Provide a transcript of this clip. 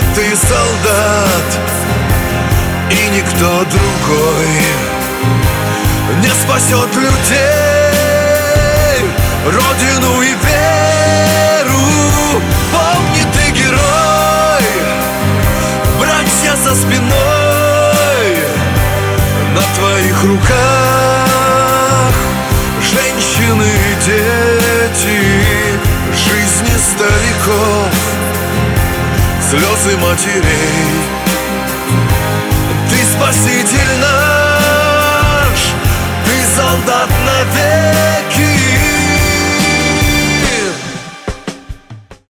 ты солдат, и никто другой не спасет людей, родину и веру. Помни, ты герой, братья за спиной, на твоих руках женщины и дети, жизни стариков, слезы матерей. Ты спаситель наш, ты солдат навеки.